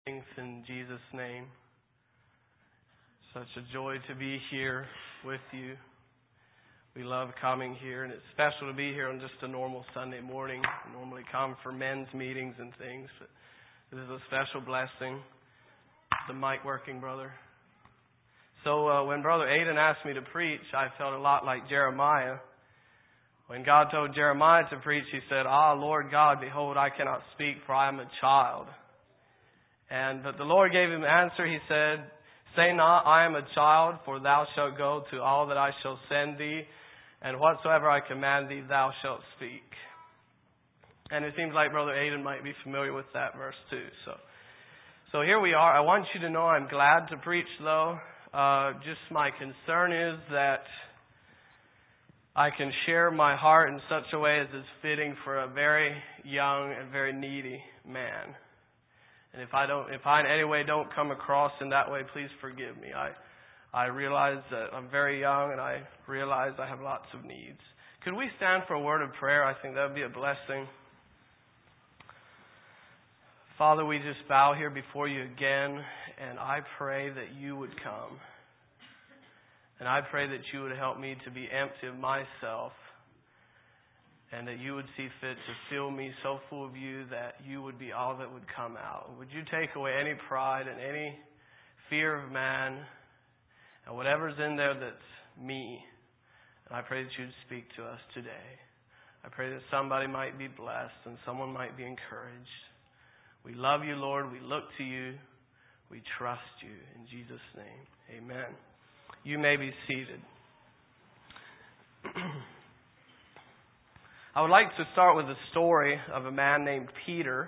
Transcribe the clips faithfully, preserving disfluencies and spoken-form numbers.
In Jesus' name. Such a joy to be here with you. We love coming here, and it's special to be here on just a normal Sunday morning. I normally come for men's meetings and things, but this is a special blessing. The mic working, brother? So uh, when Brother Aiden asked me to preach, I felt a lot like Jeremiah. When God told Jeremiah to preach, he said, "Ah, Lord God, behold, I cannot speak, for I am a child." And but the Lord gave him an answer. He said, "Say not, I am a child, for thou shalt go to all that I shall send thee, and whatsoever I command thee, thou shalt speak." And it seems like Brother Aiden might be familiar with that verse too. So, so here we are. I want you to know I'm glad to preach, though. Uh, just my concern is that I can share my heart in such a way as is fitting for a very young and very needy man. And if I don't, if I in any way don't come across in that way, please forgive me. I, I realize that I'm very young, and I realize I have lots of needs. Could we stand for a word of prayer? I think that would be a blessing. Father, we just bow here before you again, and I pray that you would come. And I pray that you would help me to be empty of myself, and that you would see fit to fill me so full of you that you would be all that would come out. Would you take away any pride and any fear of man and whatever's in there that's me. And I pray that you'd speak to us today. I pray that somebody might be blessed and someone might be encouraged. We love you, Lord. We look to you. We trust you. In Jesus' name, amen. You may be seated. I would like to start with a story of a man named Peter.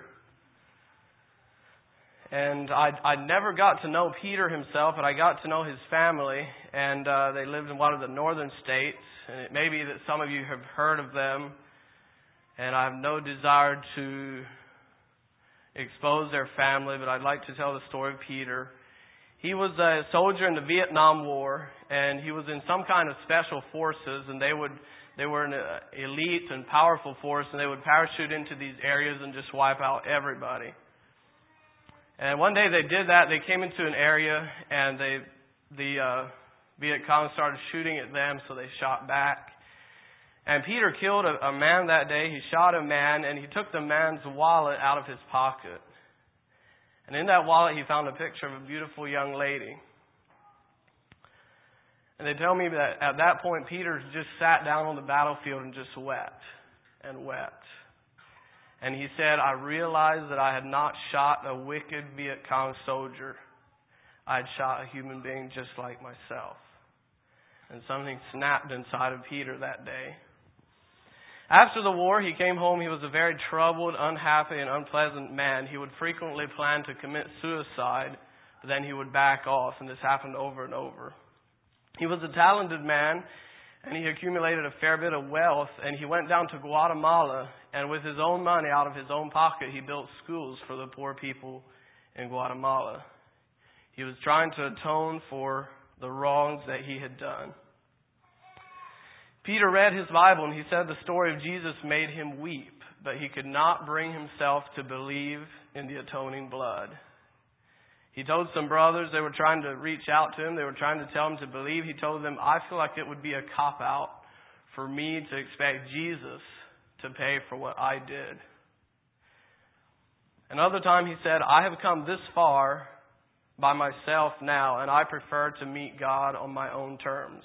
And I I never got to know Peter himself, but I got to know his family. And uh, they lived in one of the northern states. And it may be that some of you have heard of them. And I have no desire to expose their family, but I'd like to tell the story of Peter. He was a soldier in the Vietnam War, and he was in some kind of special forces, and they would They were an elite and powerful force, and they would parachute into these areas and just wipe out everybody. And one day they did that. They came into an area, and they, the uh, Viet Cong started shooting at them, so they shot back. And Peter killed a, a man that day. He shot a man, and he took the man's wallet out of his pocket. And in that wallet, he found a picture of a beautiful young lady. And they tell me that at that point, Peter just sat down on the battlefield and just wept and wept. And he said, "I realized that I had not shot a wicked Viet Cong soldier. I had shot a human being just like myself." And something snapped inside of Peter that day. After the war, he came home. He was a very troubled, unhappy, and unpleasant man. He would frequently plan to commit suicide, but then he would back off, and this happened over and over. He was a talented man, and he accumulated a fair bit of wealth, and he went down to Guatemala, and with his own money, out of his own pocket, he built schools for the poor people in Guatemala. He was trying to atone for the wrongs that he had done. Peter read his Bible, and he said the story of Jesus made him weep, but he could not bring himself to believe in the atoning blood. He told some brothers, they were trying to reach out to him. They were trying to tell him to believe. He told them, "I feel like it would be a cop-out for me to expect Jesus to pay for what I did." Another time he said, "I have come this far by myself now, and I prefer to meet God on my own terms."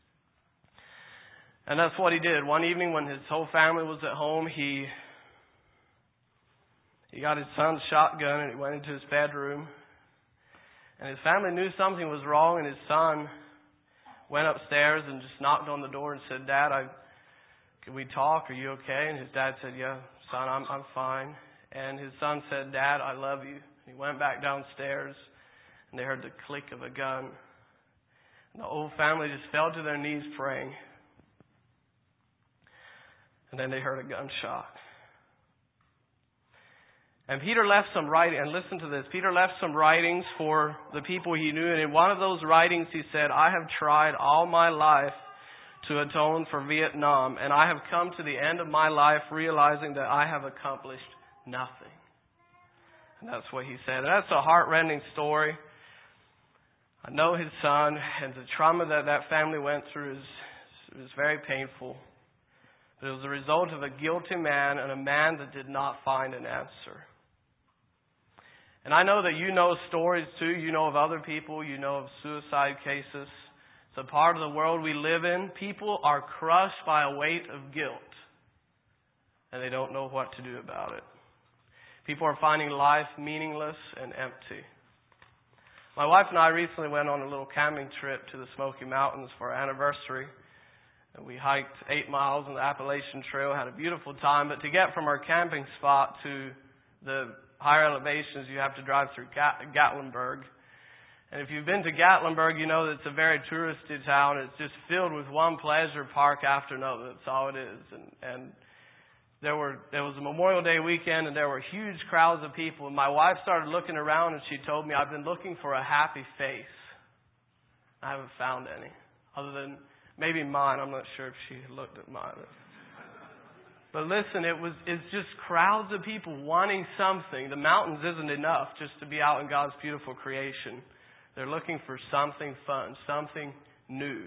And that's what he did. One evening when his whole family was at home, he, he got his son's shotgun and he went into his bedroom. And his family knew something was wrong, and his son went upstairs and just knocked on the door and said, "Dad, I, can we talk? Are you okay?" And his dad said, "Yeah, son, I'm I'm fine." And his son said, "Dad, I love you." He went back downstairs, and they heard the click of a gun. And the whole family just fell to their knees praying. And then they heard a gunshot. And Peter left some writing, and listen to this, Peter left some writings for the people he knew, and in one of those writings he said, "I have tried all my life to atone for Vietnam, and I have come to the end of my life realizing that I have accomplished nothing." And that's what he said. And that's a heart-rending story. I know his son, and the trauma that that family went through is, is very painful. But it was a result of a guilty man and a man that did not find an answer. And I know that you know stories too. You know of other people. You know of suicide cases. It's a part of the world we live in. People are crushed by a weight of guilt, and they don't know what to do about it. People are finding life meaningless and empty. My wife and I recently went on a little camping trip to the Smoky Mountains for our anniversary. And we hiked eight miles on the Appalachian Trail, had a beautiful time. But to get from our camping spot to the higher elevations, you have to drive through Gatlinburg. And if you've been to Gatlinburg, you know that it's a very touristy town. It's just filled with one pleasure park after another. That's all it is. And, and there were there was a Memorial Day weekend, and there were huge crowds of people. And my wife started looking around, and she told me, I've been looking for a happy face. I haven't found any, other than maybe mine. I'm not sure if she looked at mine. But listen, it was it's just crowds of people wanting something. The mountains isn't enough just to be out in God's beautiful creation. They're looking for something fun, something new.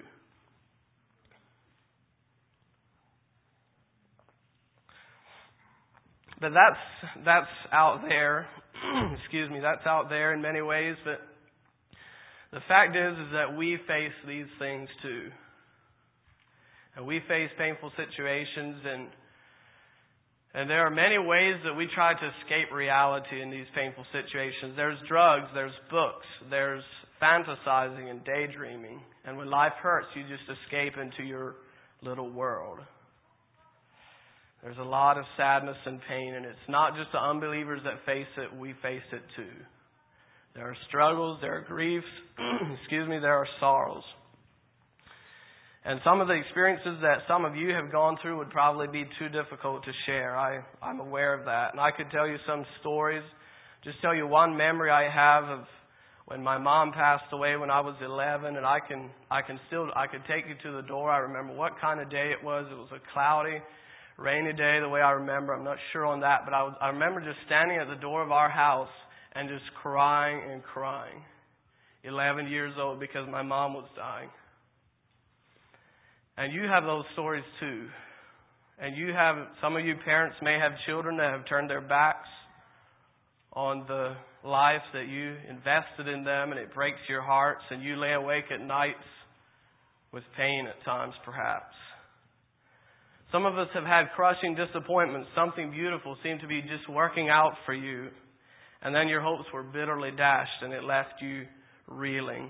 But that's that's out there. Excuse me, that's out there in many ways. But the fact is, is that we face these things too. And we face painful situations, and and there are many ways that we try to escape reality in these painful situations. There's drugs, there's books, there's fantasizing and daydreaming. And when life hurts, you just escape into your little world. There's a lot of sadness and pain, and it's not just the unbelievers that face it, we face it too. There are struggles, there are griefs, excuse me, there are sorrows. And some of the experiences that some of you have gone through would probably be too difficult to share. I, I'm aware of that. And I could tell you some stories. Just tell you one memory I have of when my mom passed away when I was eleven, and I can I can still I could take you to the door. I remember what kind of day it was. It was a cloudy, rainy day, the way I remember. I'm not sure on that, but I, was, I remember just standing at the door of our house and just crying and crying. eleven years old, because my mom was dying. And you have those stories too. And you have, some of you parents may have children that have turned their backs on the life that you invested in them, and it breaks your hearts, and you lay awake at nights with pain at times perhaps. Some of us have had crushing disappointments. Something beautiful seemed to be just working out for you, and then your hopes were bitterly dashed, and it left you reeling.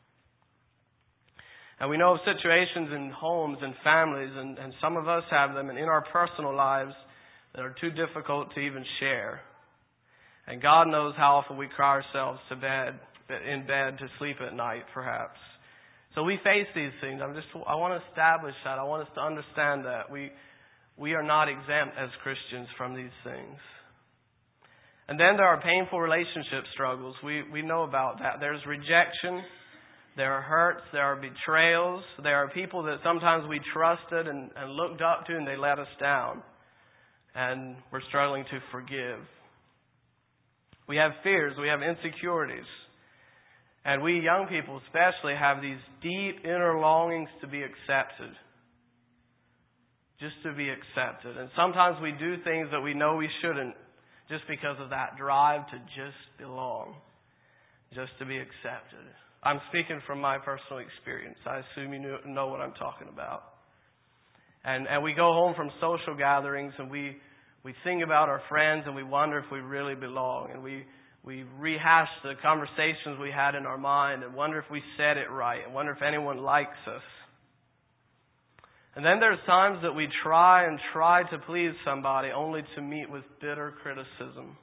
And we know of situations in homes and families, and, and some of us have them, and in our personal lives that are too difficult to even share. And God knows how often we cry ourselves to bed, in bed to sleep at night, perhaps. So we face these things. I'm just, I want to establish that. I want us to understand that. We, we are not exempt as Christians from these things. And then there are painful relationship struggles. We, we know about that. There's rejection. There are hurts, there are betrayals, there are people that sometimes we trusted and, and looked up to, and they let us down. And we're struggling to forgive. We have fears, we have insecurities. And we young people especially have these deep inner longings to be accepted. Just to be accepted. And sometimes we do things that we know we shouldn't, just because of that drive to just belong. Just to be accepted. I'm speaking from my personal experience. I assume you know what I'm talking about. And and we go home from social gatherings, and we, we think about our friends, and we wonder if we really belong. And we, we rehash the conversations we had in our mind and wonder if we said it right, and wonder if anyone likes us. And then there's times that we try and try to please somebody only to meet with bitter criticism.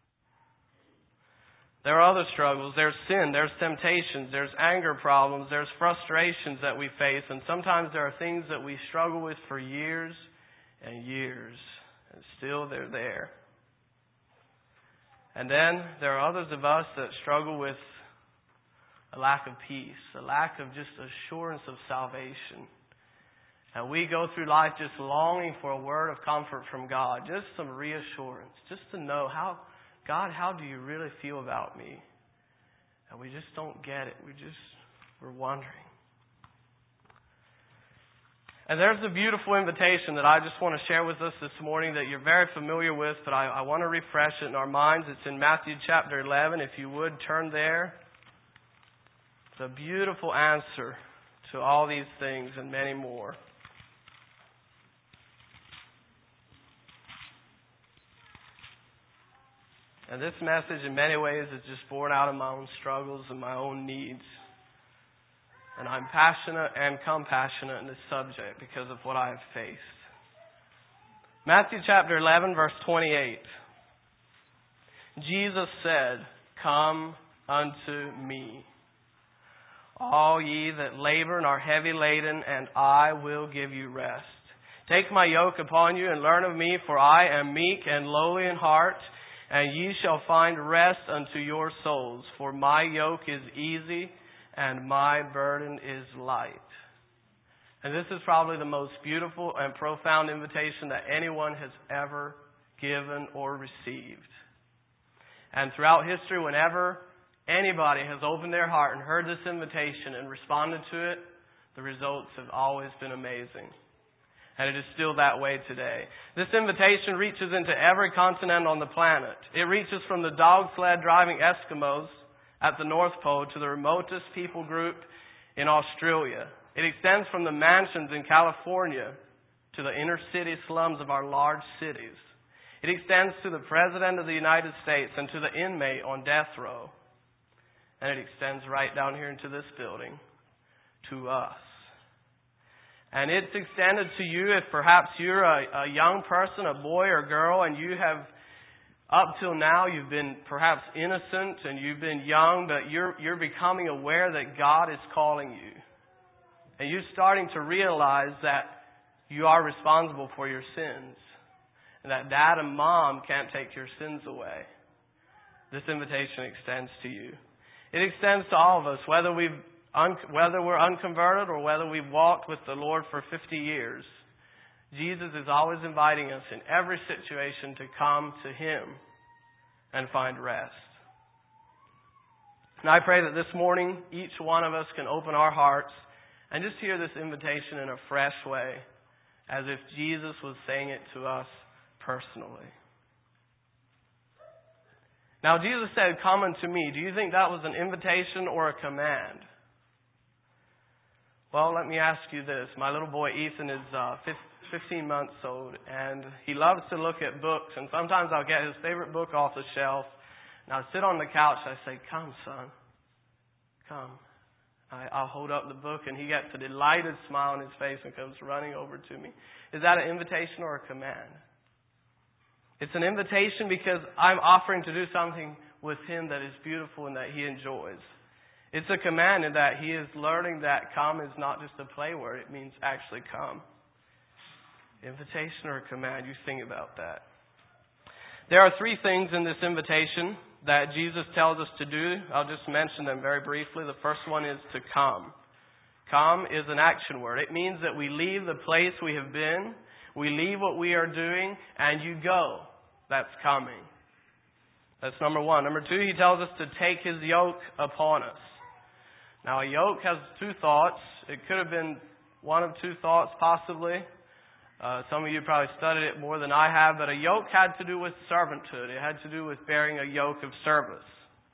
There are other struggles. There's sin. There's temptations. There's anger problems. There's frustrations that we face. And sometimes there are things that we struggle with for years and years. And still they're there. And then there are others of us that struggle with a lack of peace. A lack of just assurance of salvation. And we go through life just longing for a word of comfort from God. Just some reassurance. Just to know how... God, how do you really feel about me? And we just don't get it. We just, we're wondering. And there's a beautiful invitation that I just want to share with us this morning that you're very familiar with, but I, I want to refresh it in our minds. It's in Matthew chapter eleven. If you would, turn there. It's a beautiful answer to all these things and many more. And this message in many ways is just born out of my own struggles and my own needs. And I'm passionate and compassionate in this subject because of what I have faced. Matthew chapter eleven, verse twenty-eight. Jesus said, "Come unto me, all ye that labor and are heavy laden, and I will give you rest. Take my yoke upon you and learn of me, for I am meek and lowly in heart, and ye shall find rest unto your souls. For my yoke is easy and my burden is light." And this is probably the most beautiful and profound invitation that anyone has ever given or received. And throughout history, whenever anybody has opened their heart and heard this invitation and responded to it, the results have always been amazing. And it is still that way today. This invitation reaches into every continent on the planet. It reaches from the dog sled driving Eskimos at the North Pole to the remotest people group in Australia. It extends from the mansions in California to the inner city slums of our large cities. It extends to the President of the United States and to the inmate on death row. And it extends right down here into this building to us. And it's extended to you if perhaps you're a, a young person, a boy or girl, and you have, up till now, you've been perhaps innocent and you've been young, but you're, you're becoming aware that God is calling you. And you're starting to realize that you are responsible for your sins. And that dad and mom can't take your sins away. This invitation extends to you. It extends to all of us, whether we've Un- whether we're unconverted or whether we've walked with the Lord for fifty years, Jesus is always inviting us in every situation to come to Him and find rest. And I pray that this morning each one of us can open our hearts and just hear this invitation in a fresh way, as if Jesus was saying it to us personally. Now, Jesus said, "Come unto me." Do you think that was an invitation or a command? Well, let me ask you this. My little boy Ethan is uh, fifteen months old, and he loves to look at books. And sometimes I'll get his favorite book off the shelf, and I'll sit on the couch and I say, "Come, son, come." I, I'll hold up the book, and he gets a delighted smile on his face and comes running over to me. Is that an invitation or a command? It's an invitation because I'm offering to do something with him that is beautiful and that he enjoys. It's a command in that he is learning that come is not just a play word. It means actually come. Invitation or a command? You think about that. There are three things in this invitation that Jesus tells us to do. I'll just mention them very briefly. The first one is to come. Come is an action word. It means that we leave the place we have been, we leave what we are doing, and you go. That's coming. That's number one. Number two, he tells us to take his yoke upon us. Now, a yoke has two thoughts. It could have been one of two thoughts, possibly. Uh, some of you probably studied it more than I have, but a yoke had to do with servanthood. It had to do with bearing a yoke of service.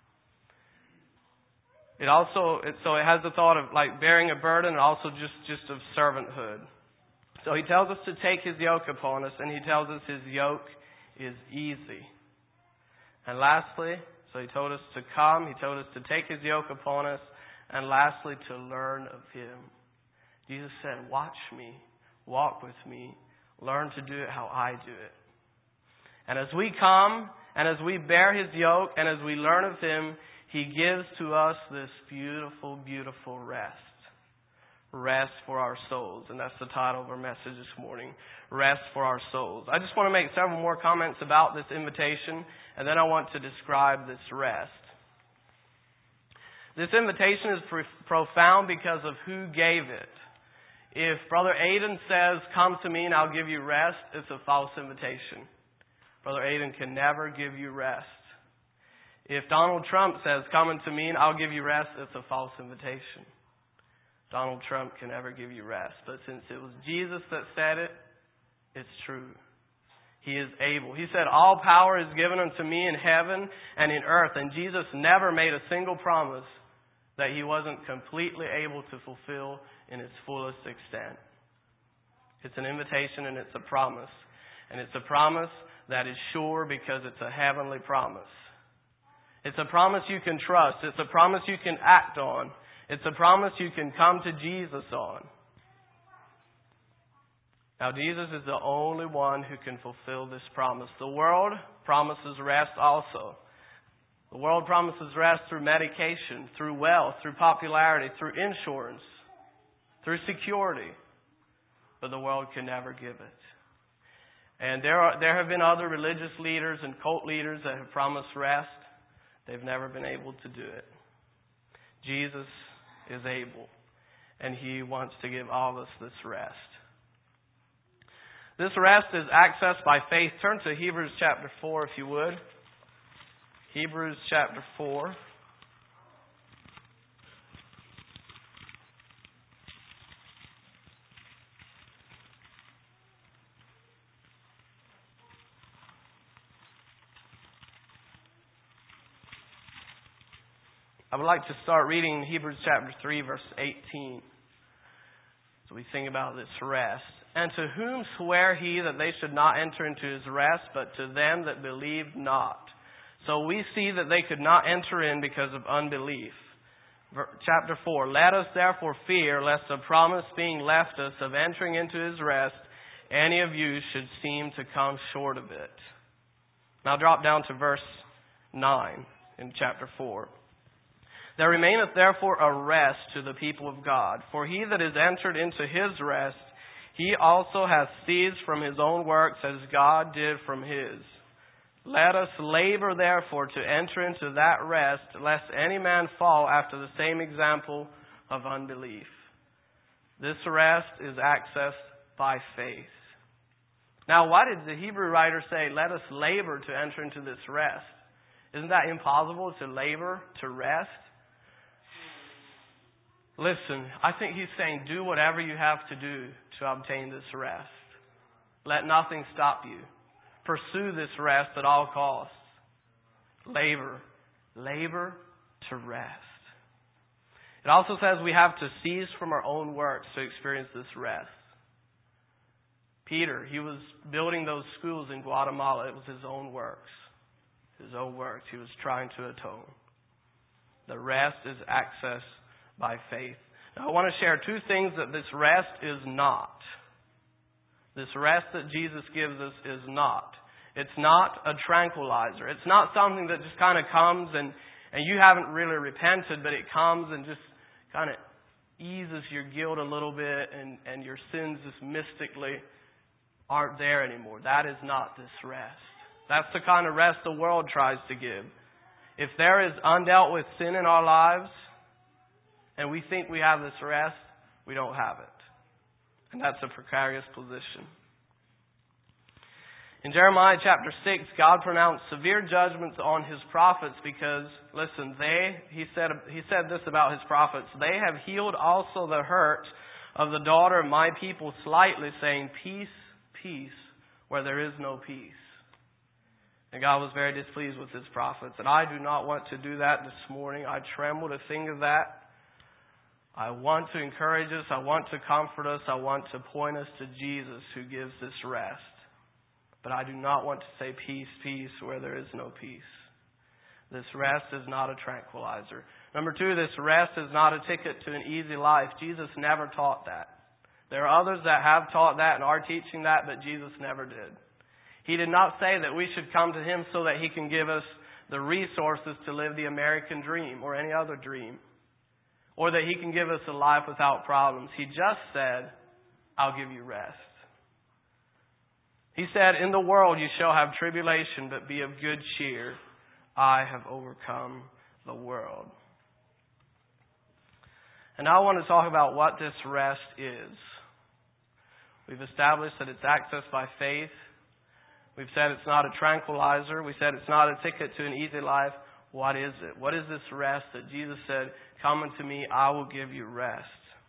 It also, it, so it has the thought of like bearing a burden and also just, just of servanthood. So he tells us to take his yoke upon us, and he tells us his yoke is easy. And lastly, so he told us to come, he told us to take his yoke upon us, and lastly, to learn of him. Jesus said, "Watch me, walk with me, learn to do it how I do it." And as we come, and as we bear his yoke, and as we learn of him, he gives to us this beautiful, beautiful rest. Rest for our souls. And that's the title of our message this morning. Rest for our souls. I just want to make several more comments about this invitation, and then I want to describe this rest. This invitation is profound because of who gave it. If Brother Aiden says, "Come to me and I'll give you rest," it's a false invitation. Brother Aiden can never give you rest. If Donald Trump says, come unto me and I'll give you rest, it's a false invitation. Donald Trump can never give you rest. But since it was Jesus that said it, it's true. He is able. He said, all power is given unto me in heaven and in earth. And Jesus never made a single promise that he wasn't completely able to fulfill in its fullest extent. It's an invitation and it's a promise. And it's a promise that is sure because it's a heavenly promise. It's a promise you can trust. It's a promise you can act on. It's a promise you can come to Jesus on. Now, Jesus is the only one who can fulfill this promise. The world promises rest also. The world promises rest through medication, through wealth, through popularity, through insurance, through security. But the world can never give it. And there are, there have been other religious leaders and cult leaders that have promised rest. They've never been able to do it. Jesus is able, and He wants to give all of us this rest. This rest is accessed by faith. Turn to Hebrews chapter four, if you would. Hebrews chapter four. I would like to start reading Hebrews chapter three, verse eighteen. So we think about this rest. And to whom sware he that they should not enter into his rest, but to them that believed not. So we see that they could not enter in because of unbelief. Chapter four, let us therefore fear, lest the promise being left us of entering into his rest, any of you should seem to come short of it. Now drop down to verse nine in chapter four. There remaineth therefore a rest to the people of God. For he that is entered into his rest, he also hath ceased from his own works as God did from his. Let us labor therefore to enter into that rest, lest any man fall after the same example of unbelief. This rest is accessed by faith. Now, why did the Hebrew writer say, let us labor to enter into this rest? Isn't that impossible, to labor, to rest? Listen, I think he's saying, do whatever you have to do to obtain this rest. Let nothing stop you. Pursue this rest at all costs. Labor. Labor to rest. It also says we have to cease from our own works to experience this rest. Peter, he was building those schools in Guatemala. It was his own works. His own works. He was trying to atone. The rest is accessed by faith. Now, I want to share two things that this rest is not. This rest that Jesus gives us is not. It's not a tranquilizer. It's not something that just kind of comes and, and you haven't really repented, but it comes and just kind of eases your guilt a little bit and, and your sins just mystically aren't there anymore. That is not this rest. That's the kind of rest the world tries to give. If there is undealt with sin in our lives, and we think we have this rest, we don't have it. And that's a precarious position. In Jeremiah chapter six, God pronounced severe judgments on His prophets because, listen, they, he said, he said this about His prophets, they have healed also the hurt of the daughter of my people slightly, saying, peace, peace, where there is no peace. And God was very displeased with His prophets. And I do not want to do that this morning. I tremble to think of that. I want to encourage us. I want to comfort us. I want to point us to Jesus who gives this rest. But I do not want to say peace, peace, where there is no peace. This rest is not a tranquilizer. Number two, this rest is not a ticket to an easy life. Jesus never taught that. There are others that have taught that and are teaching that, but Jesus never did. He did not say that we should come to Him so that He can give us the resources to live the American dream or any other dream, or that He can give us a life without problems. He just said, I'll give you rest. He said, in the world you shall have tribulation, but be of good cheer. I have overcome the world. And now I want to talk about what this rest is. We've established that it's accessed by faith. We've said it's not a tranquilizer. We said it's not a ticket to an easy life. what is it? What is this rest that Jesus said, come unto me, I will give you rest?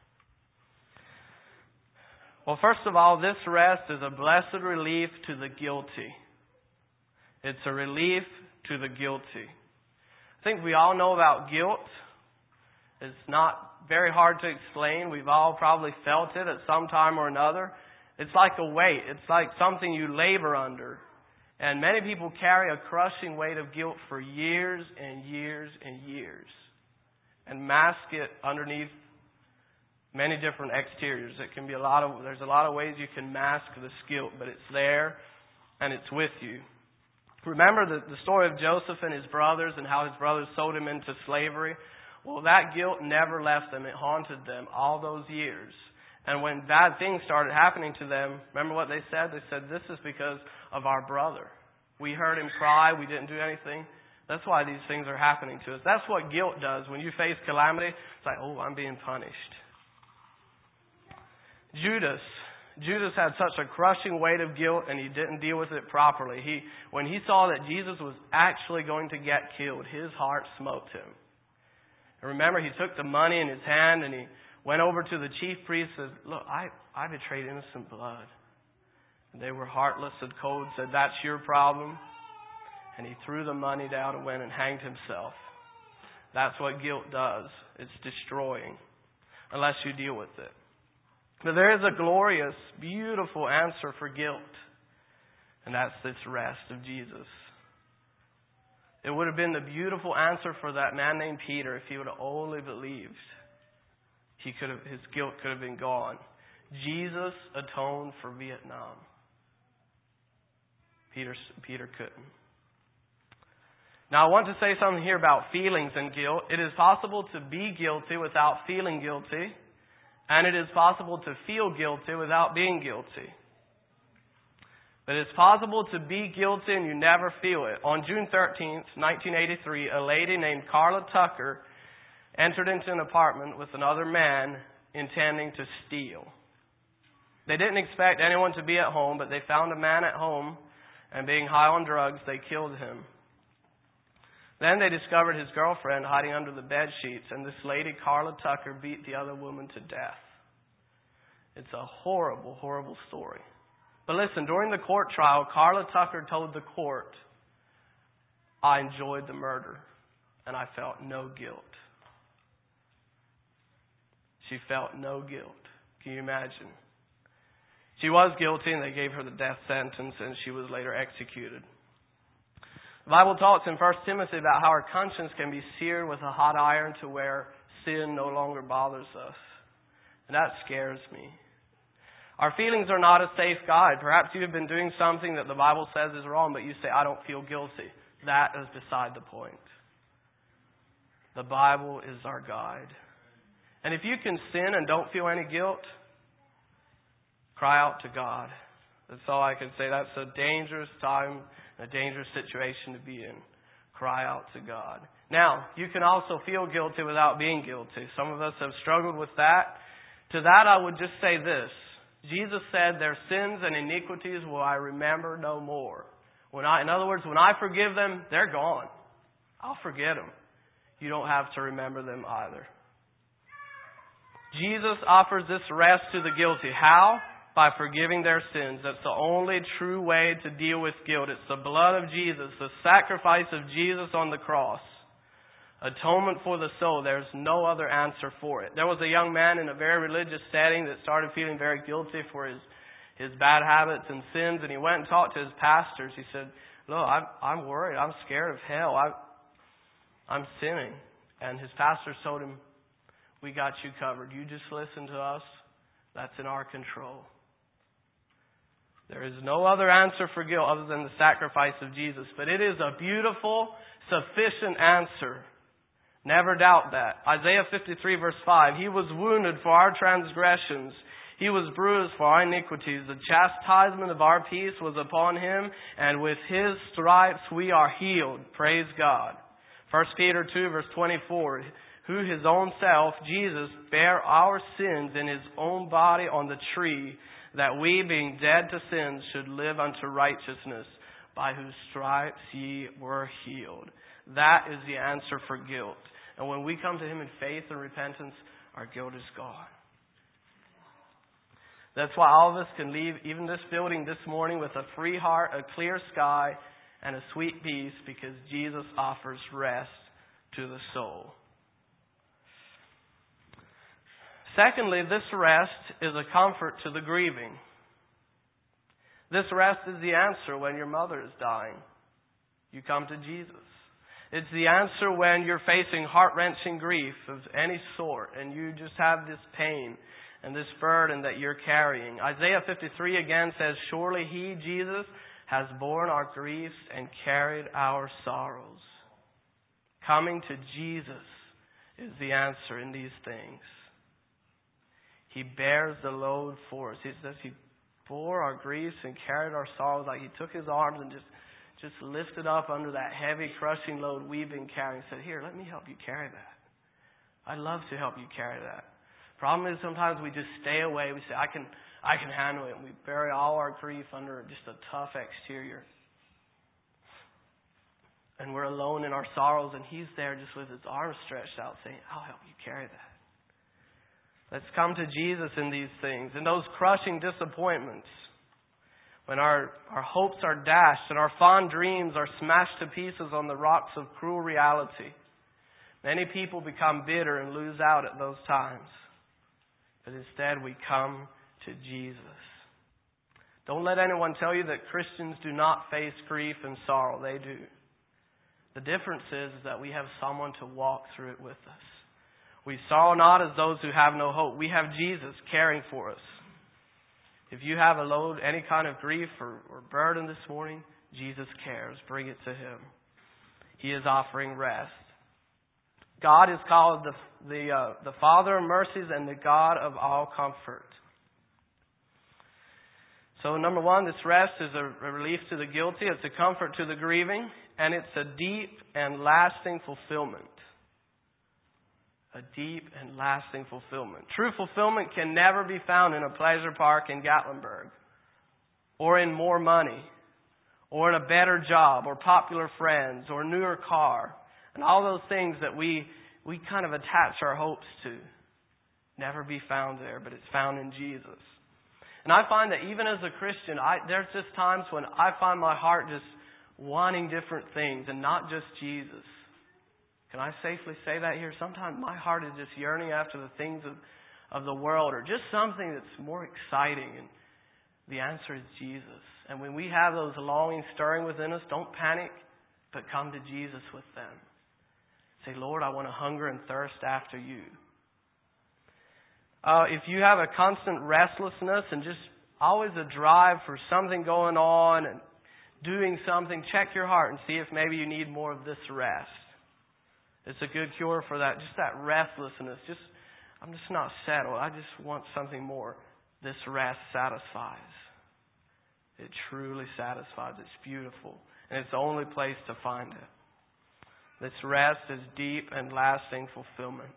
Well, first of all, this rest is a blessed relief to the guilty. It's a relief to the guilty. I think we all know about guilt. It's not very hard to explain. We've all probably felt it at some time or another. It's like a weight. It's like something you labor under. And many people carry a crushing weight of guilt for years and years and years and mask it underneath many different exteriors. It can be a lot of, there's a lot of ways you can mask this guilt, but it's there and it's with you. Remember the, the story of Joseph and his brothers and how his brothers sold him into slavery? Well, that guilt never left them. It haunted them all those years. And when bad things started happening to them, remember what they said? They said, this is because of our brother. We heard him cry. We didn't do anything. That's why these things are happening to us. That's what guilt does. When you face calamity, it's like, oh, I'm being punished. Judas. Judas had such a crushing weight of guilt, and he didn't deal with it properly. He, when he saw that Jesus was actually going to get killed, his heart smote him. And remember, he took the money in his hand, and he went over to the chief priest and said, look, I, I betrayed innocent blood. And they were heartless and cold, said, that's your problem. And he threw the money down and went and hanged himself. That's what guilt does. It's destroying, unless you deal with it. But there is a glorious, beautiful answer for guilt. And that's this rest of Jesus. It would have been the beautiful answer for that man named Peter if he would have only believed. He could have, his guilt could have been gone. Jesus atoned for Vietnam. Peter, Peter couldn't. Now I want to say something here about feelings and guilt. It is possible to be guilty without feeling guilty. And it is possible to feel guilty without being guilty. But it's possible to be guilty and you never feel it. On June thirteenth, nineteen eighty-three, a lady named Carla Tucker entered into an apartment with another man intending to steal. They didn't expect anyone to be at home, but they found a man at home, and being high on drugs, they killed him. Then they discovered his girlfriend hiding under the bed sheets, and this lady, Carla Tucker, beat the other woman to death. It's a horrible, horrible story. But listen, during the court trial, Carla Tucker told the court, I enjoyed the murder, and I felt no guilt. She felt no guilt. Can you imagine? She was guilty, and they gave her the death sentence, and she was later executed. The Bible talks in First Timothy about how our conscience can be seared with a hot iron to where sin no longer bothers us. And that scares me. Our feelings are not a safe guide. Perhaps you have been doing something that the Bible says is wrong, but you say, I don't feel guilty. That is beside the point. The Bible is our guide. And if you can sin and don't feel any guilt, cry out to God. That's all I can say. That's a dangerous time, a dangerous situation to be in. Cry out to God. Now, you can also feel guilty without being guilty. Some of us have struggled with that. To that, I would just say this. Jesus said, their sins and iniquities will I remember no more. When I, in other words, when I forgive them, they're gone. I'll forget them. You don't have to remember them either. Jesus offers this rest to the guilty. How? By forgiving their sins. That's the only true way to deal with guilt. It's the blood of Jesus, the sacrifice of Jesus on the cross. Atonement for the soul. There's no other answer for it. There was a young man in a very religious setting that started feeling very guilty for his, his bad habits and sins, and he went and talked to his pastors. He said, look, I'm, I'm worried. I'm scared of hell. I, I'm sinning. And his pastors told him, we got you covered. You just listen to us. That's in our control. There is no other answer for guilt other than the sacrifice of Jesus. But it is a beautiful, sufficient answer. Never doubt that. Isaiah fifty-three verse five. He was wounded for our transgressions. He was bruised for our iniquities. The chastisement of our peace was upon him, and with his stripes we are healed. Praise God. First Peter two verse twenty-four. Who his own self, Jesus, bare our sins in his own body on the tree, that we, being dead to sins, should live unto righteousness, by whose stripes ye were healed. That is the answer for guilt. And when we come to Him in faith and repentance, our guilt is gone. That's why all of us can leave even this building this morning with a free heart, a clear sky, and a sweet peace, because Jesus offers rest to the soul. Secondly, this rest is a comfort to the grieving. This rest is the answer when your mother is dying. You come to Jesus. It's the answer when you're facing heart-wrenching grief of any sort and you just have this pain and this burden that you're carrying. Isaiah fifty-three again says, surely He, Jesus, has borne our griefs and carried our sorrows. Coming to Jesus is the answer in these things. He bears the load for us. He says He bore our griefs and carried our sorrows. Like He took His arms and just, just lifted up under that heavy, crushing load we've been carrying. He said, here, let me help you carry that. I'd love to help you carry that. Problem is sometimes we just stay away. We say, I can I can handle it. And we bury all our grief under just a tough exterior. And we're alone in our sorrows, and He's there just with His arms stretched out saying, I'll help you carry that. Let's come to Jesus in these things. In those crushing disappointments, when our, our hopes are dashed and our fond dreams are smashed to pieces on the rocks of cruel reality, many people become bitter and lose out at those times. But instead we come to Jesus. Don't let anyone tell you that Christians do not face grief and sorrow. They do. The difference is that we have someone to walk through it with us. We sorrow not as those who have no hope. We have Jesus caring for us. If you have a load, any kind of grief or, or burden this morning, Jesus cares. Bring it to Him. He is offering rest. God is called the the, uh, the Father of mercies and the God of all comfort. So number one, this rest is a, a relief to the guilty. It's a comfort to the grieving. And it's a deep and lasting fulfillment. A deep and lasting fulfillment. True fulfillment can never be found in a pleasure park in Gatlinburg, or in more money, or in a better job, or popular friends, or a newer car, and all those things that we we kind of attach our hopes to. Never be found there, but it's found in Jesus. And I find that even as a Christian, I, there's just times when I find my heart just wanting different things and not just Jesus. Can I safely say that here? Sometimes my heart is just yearning after the things of, of the world, or just something that's more exciting. And the answer is Jesus. And when we have those longings stirring within us, don't panic, but come to Jesus with them. Say, Lord, I want to hunger and thirst after you. Uh, if you have a constant restlessness and just always a drive for something going on and doing something, check your heart and see if maybe you need more of this rest. It's a good cure for that. Just that restlessness. Just, I'm just not settled. I just want something more. This rest satisfies. It truly satisfies. It's beautiful. And it's the only place to find it. This rest is deep and lasting fulfillment.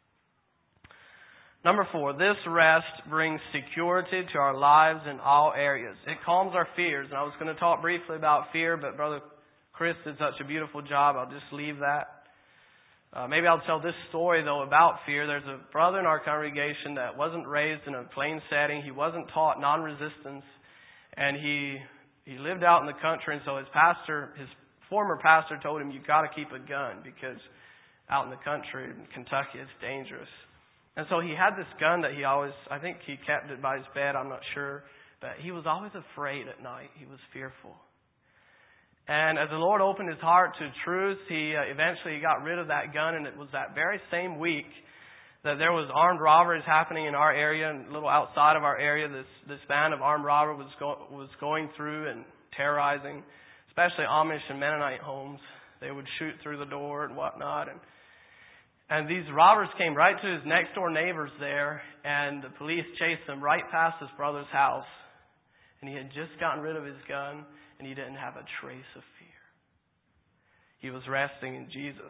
Number four, this rest brings security to our lives in all areas. It calms our fears. And I was going to talk briefly about fear, but Brother Chris did such a beautiful job. I'll just leave that. Uh, maybe I'll tell this story, though, about fear. There's a brother in our congregation that wasn't raised in a plain setting. He wasn't taught non-resistance. And he he lived out in the country. And so his pastor, his former pastor told him, you've got to keep a gun because out in the country in Kentucky it's dangerous. And so he had this gun that he always, I think he kept it by his bed, I'm not sure. But he was always afraid at night. He was fearful. And as the Lord opened his heart to truth, he uh, eventually got rid of that gun. And it was that very same week that there was armed robberies happening in our area, and a little outside of our area. This this band of armed robbers was go, was going through and terrorizing, especially Amish and Mennonite homes. They would shoot through the door and whatnot. And and these robbers came right to his next door neighbors there, and the police chased them right past his brother's house. And he had just gotten rid of his gun, and he didn't have a trace of fear. He was resting in Jesus.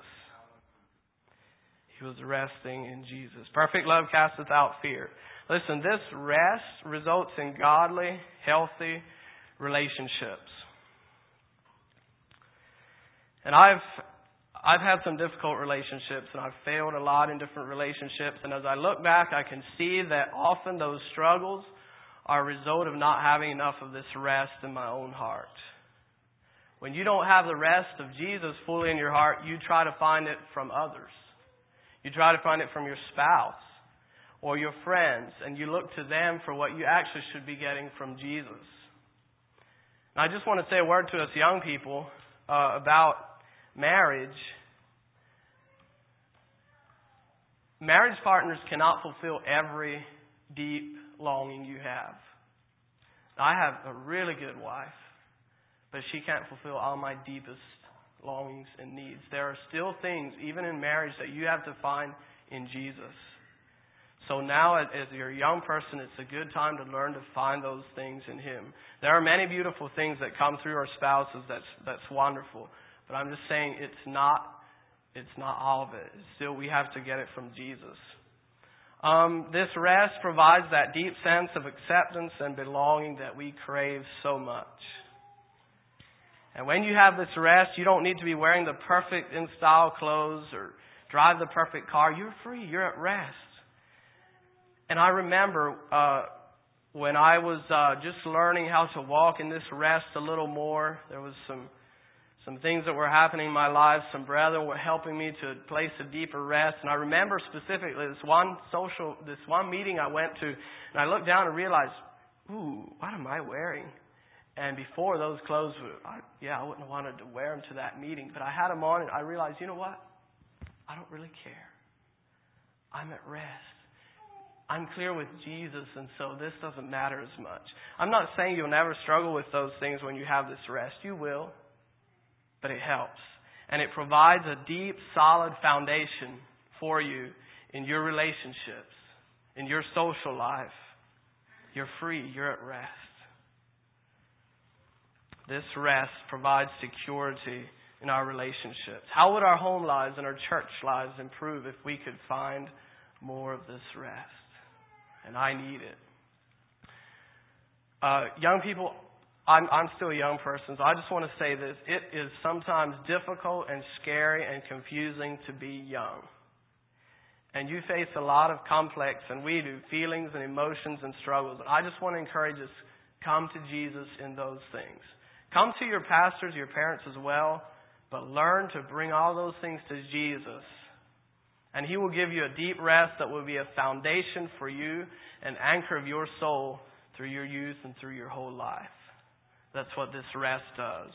He was resting in Jesus. Perfect love casteth out fear. Listen, this rest results in godly, healthy relationships. And I've I've had some difficult relationships, and I've failed a lot in different relationships. And as I look back, I can see that often those struggles are a result of not having enough of this rest in my own heart. When you don't have the rest of Jesus fully in your heart, you try to find it from others. You try to find it from your spouse or your friends, and you look to them for what you actually should be getting from Jesus. And I just want to say a word to us young people uh, about marriage. Marriage partners cannot fulfill every deep longing you have. I have a really good wife, but she can't fulfill all my deepest longings and needs. There are still things, even in marriage, that you have to find in Jesus. So now, as you're a young person, it's a good time to learn to find those things in Him. There are many beautiful things that come through our spouses. That's that's wonderful. But I'm just saying it's not it's not all of it. Still, we have to get it from Jesus. Um, this rest provides that deep sense of acceptance and belonging that we crave so much. And when you have this rest, you don't need to be wearing the perfect in-style clothes or drive the perfect car. You're free. You're at rest. And I remember uh, when I was uh, just learning how to walk in this rest a little more, there was some some things that were happening in my life. Some brethren were helping me to place a deeper rest. And I remember specifically this one social, this one meeting I went to, and I looked down and realized, ooh, what am I wearing? And before those clothes, were, I, yeah, I wouldn't have wanted to wear them to that meeting. But I had them on, and I realized, you know what? I don't really care. I'm at rest. I'm clear with Jesus, and so this doesn't matter as much. I'm not saying you'll never struggle with those things when you have this rest. You will, but it helps. And it provides a deep, solid foundation for you in your relationships, in your social life. You're free. You're at rest. This rest provides security in our relationships. How would our home lives and our church lives improve if we could find more of this rest? And I need it. Uh, young people, I'm, I'm still a young person, so I just want to say this. It is sometimes difficult and scary and confusing to be young. And you face a lot of complex, and we do, feelings and emotions and struggles. And I just want to encourage us, come to Jesus in those things. Come to your pastors, your parents as well, but learn to bring all those things to Jesus. And He will give you a deep rest that will be a foundation for you, an anchor of your soul through your youth and through your whole life. That's what this rest does.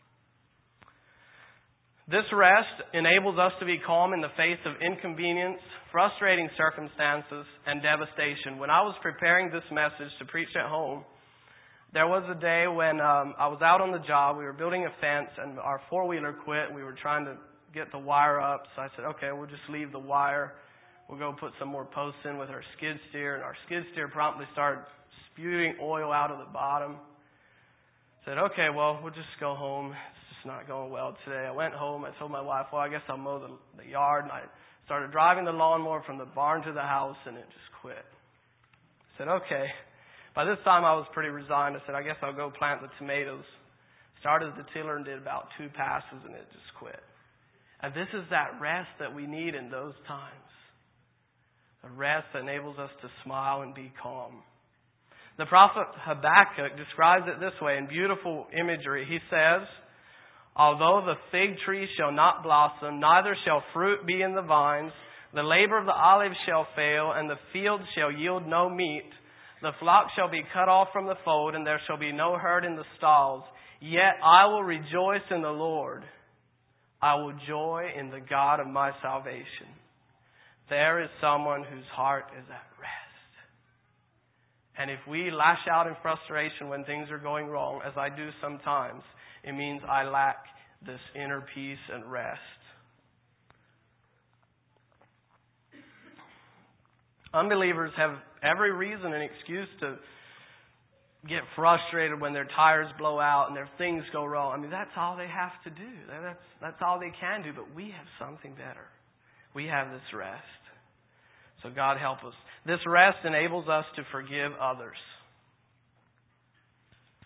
This rest enables us to be calm in the face of inconvenience, frustrating circumstances, and devastation. When I was preparing this message to preach at home, there was a day when um, I was out on the job. We were building a fence, and our four-wheeler quit. We were trying to get the wire up. So I said, okay, we'll just leave the wire. We'll go put some more posts in with our skid steer. And our skid steer promptly started spewing oil out of the bottom. I said, okay, well, we'll just go home. It's just not going well today. I went home. I told my wife, well, I guess I'll mow the, the yard. And I started driving the lawnmower from the barn to the house, and it just quit. I said, okay. By this time, I was pretty resigned. I said, I guess I'll go plant the tomatoes. Started the tiller and did about two passes, and it just quit. And this is that rest that we need in those times. A rest that enables us to smile and be calm. The prophet Habakkuk describes it this way in beautiful imagery. He says, although the fig tree shall not blossom, neither shall fruit be in the vines, the labor of the olive shall fail, and the field shall yield no meat, the flock shall be cut off from the fold, and there shall be no herd in the stalls. Yet I will rejoice in the Lord. I will joy in the God of my salvation. There is someone whose heart is at rest. And if we lash out in frustration when things are going wrong, as I do sometimes, it means I lack this inner peace and rest. Unbelievers have every reason and excuse to get frustrated when their tires blow out and their things go wrong. I mean, that's all they have to do. That's, that's all they can do. But we have something better. We have this rest. So God help us. This rest enables us to forgive others.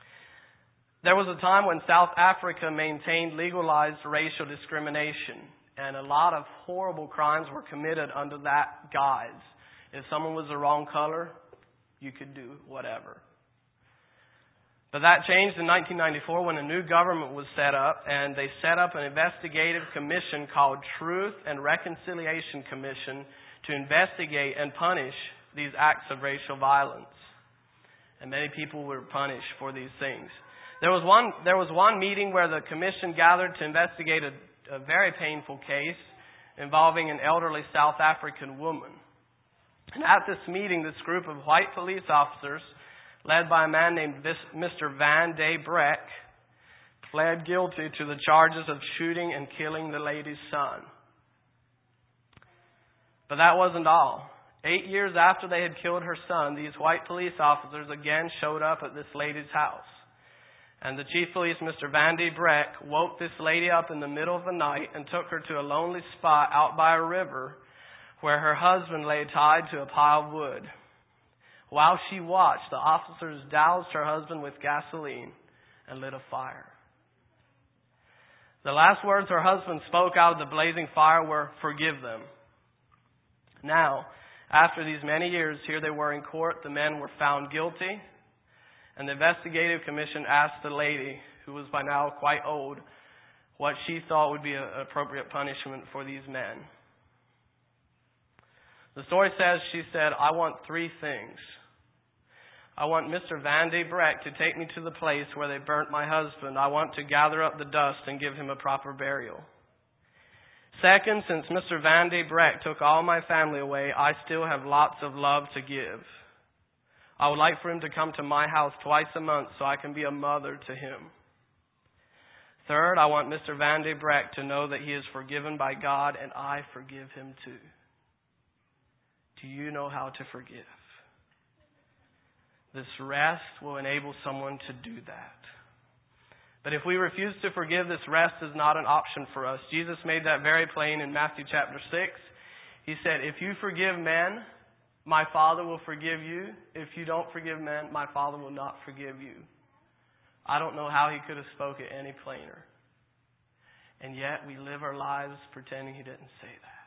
There was a time when South Africa maintained legalized racial discrimination. And a lot of horrible crimes were committed under that guise. If someone was the wrong color, you could do whatever. But that changed in nineteen ninety-four when a new government was set up, and they set up an investigative commission called Truth and Reconciliation Commission to investigate and punish these acts of racial violence. And many people were punished for these things. There was one, there was one meeting where the commission gathered to investigate a, a very painful case involving an elderly South African woman. And at this meeting, this group of white police officers, led by a man named Mister Van de Breck, pled guilty to the charges of shooting and killing the lady's son. But that wasn't all. Eight years after they had killed her son, these white police officers again showed up at this lady's house. And the chief police, Mister Van de Breck, woke this lady up in the middle of the night and took her to a lonely spot out by a river where her husband lay tied to a pile of wood. While she watched, the officers doused her husband with gasoline and lit a fire. The last words her husband spoke out of the blazing fire were, "Forgive them." Now, after these many years, here they were in court. The men were found guilty, and the investigative commission asked the lady, who was by now quite old, what she thought would be an appropriate punishment for these men. The story says, she said, "I want three things. I want Mister Van de Breck to take me to the place where they burnt my husband. I want to gather up the dust and give him a proper burial. Second, since Mister Van de Breck took all my family away, I still have lots of love to give. I would like for him to come to my house twice a month so I can be a mother to him. Third, I want Mister Van de Breck to know that he is forgiven by God and I forgive him too." Do you know how to forgive? This rest will enable someone to do that. But if we refuse to forgive, this rest is not an option for us. Jesus made that very plain in Matthew chapter six. He said, "If you forgive men, my Father will forgive you. If you don't forgive men, my Father will not forgive you." I don't know how he could have spoke it any plainer. And yet we live our lives pretending he didn't say that.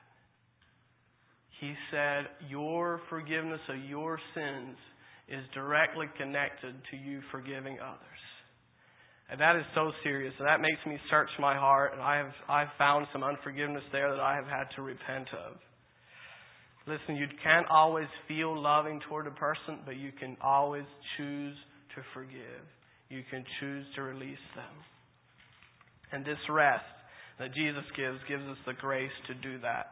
He said, your forgiveness of your sins is directly connected to you forgiving others. And that is so serious. And that makes me search my heart. And I have I've found some unforgiveness there that I have had to repent of. Listen, you can't always feel loving toward a person, but you can always choose to forgive. You can choose to release them. And this rest that Jesus gives, gives us the grace to do that.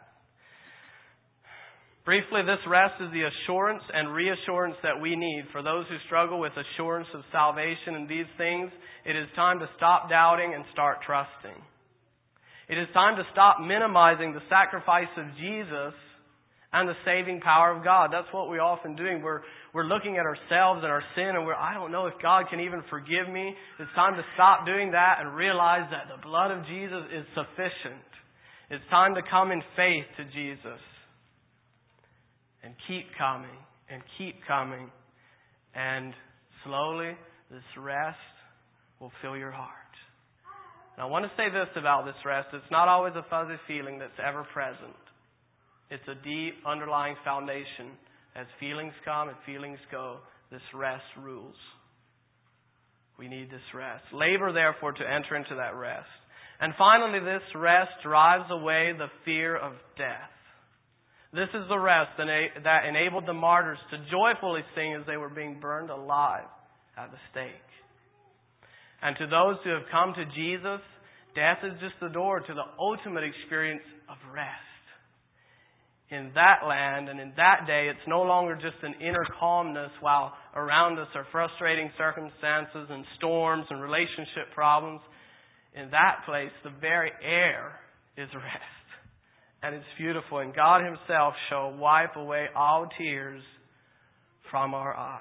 Briefly, this rest is the assurance and reassurance that we need for those who struggle with assurance of salvation and these things. It is time to stop doubting and start trusting. It is time to stop minimizing the sacrifice of Jesus and the saving power of God. That's what we're often doing. We're we're looking at ourselves and our sin and we're, I don't know if God can even forgive me. It's time to stop doing that and realize that the blood of Jesus is sufficient. It's time to come in faith to Jesus. And keep coming, and keep coming. And slowly, this rest will fill your heart. And I want to say this about this rest. It's not always a fuzzy feeling that's ever present. It's a deep, underlying foundation. As feelings come and feelings go, this rest rules. We need this rest. Labor, therefore, to enter into that rest. And finally, this rest drives away the fear of death. This is the rest that enabled the martyrs to joyfully sing as they were being burned alive at the stake. And to those who have come to Jesus, death is just the door to the ultimate experience of rest. In that land and in that day, it's no longer just an inner calmness while around us are frustrating circumstances and storms and relationship problems. In that place, the very air is rest. And it's beautiful. And God Himself shall wipe away all tears from our eyes.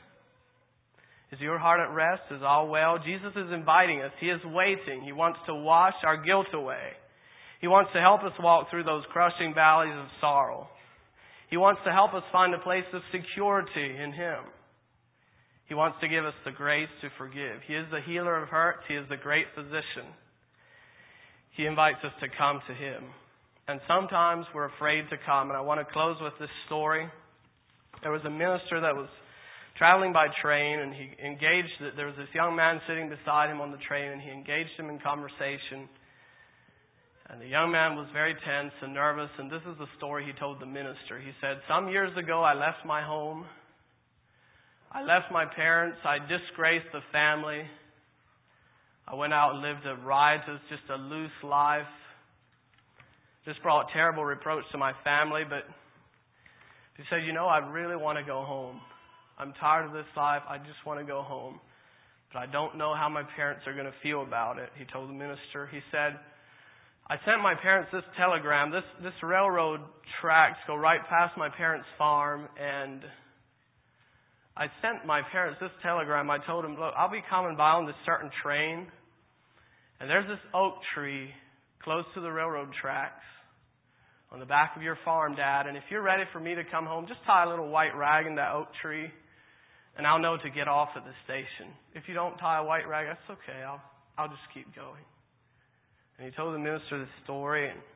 Is your heart at rest? Is all well? Jesus is inviting us. He is waiting. He wants to wash our guilt away. He wants to help us walk through those crushing valleys of sorrow. He wants to help us find a place of security in Him. He wants to give us the grace to forgive. He is the healer of hurts. He is the great physician. He invites us to come to Him. And sometimes we're afraid to come. And I want to close with this story. There was a minister that was traveling by train, and he engaged, there was this young man sitting beside him on the train, and he engaged him in conversation. And the young man was very tense and nervous, and this is the story he told the minister. He said, "Some years ago I left my home. I left my parents. I disgraced the family. I went out and lived a riotous, just a loose life. This brought terrible reproach to my family, but he said, you know, I really want to go home. I'm tired of this life. I just want to go home. But I don't know how my parents are going to feel about it," he told the minister. He said, "I sent my parents this telegram. This, this railroad tracks go right past my parents' farm, and I sent my parents this telegram. I told them, look, I'll be coming by on this certain train, and there's this oak tree close to the railroad tracks on the back of your farm, Dad. And if you're ready for me to come home, just tie a little white rag in that oak tree, and I'll know to get off at the station. If you don't tie a white rag, that's okay. I'll I'll just keep going." And he told the minister the story, and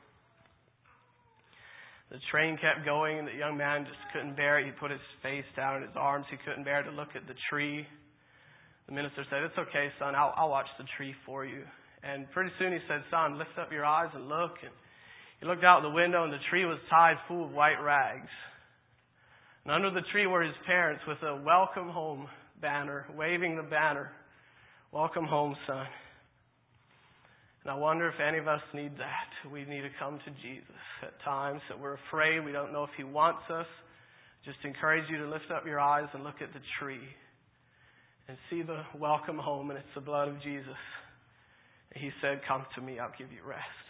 the train kept going, and the young man just couldn't bear it. He put his face down in his arms. He couldn't bear to look at the tree. The minister said, "It's okay, son. I'll, I'll watch the tree for you." And pretty soon he said, "Son, lift up your eyes and look." And he looked out the window, and the tree was tied full of white rags. And under the tree were his parents with a "Welcome Home" banner, waving the banner. "Welcome home, son." And I wonder if any of us need that. We need to come to Jesus at times that we're afraid. We don't know if He wants us. Just encourage you to lift up your eyes and look at the tree and see the welcome home, and it's the blood of Jesus. And He said, "Come to me, I'll give you rest."